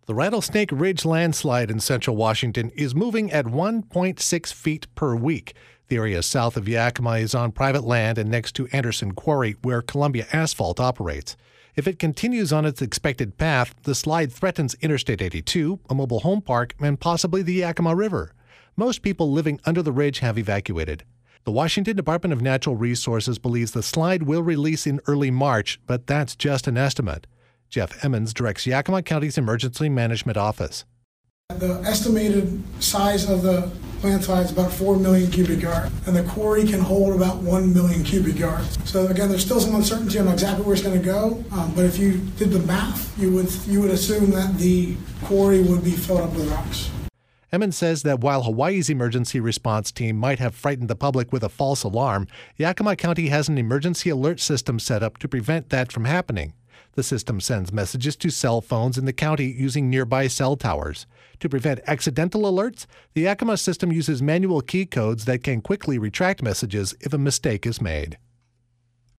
The Rattlesnake Ridge landslide in central Washington is moving at 1.6 feet per week. The area south of Yakima is on private land and next to Anderson Quarry, where Columbia Asphalt operates. If it continues on its expected path, the slide threatens Interstate 82, a mobile home park, and possibly the Yakima River. Most people living under the ridge have evacuated. The Washington Department of Natural Resources believes the slide will release in early March, but that's just an estimate. Jeff Emmons directs Yakima County's Emergency Management Office. The estimated size of the landslide is about 4 million cubic yards, and the quarry can hold about 1 million cubic yards. So again, there's still some uncertainty on exactly where it's going to go, but if you did the math, you would assume that the quarry would be filled up with rocks. Emmons says that while Hawaii's emergency response team might have frightened the public with a false alarm, Yakima County has an emergency alert system set up to prevent that from happening. The system sends messages to cell phones in the county using nearby cell towers. To prevent accidental alerts, the Yakima system uses manual key codes that can quickly retract messages if a mistake is made.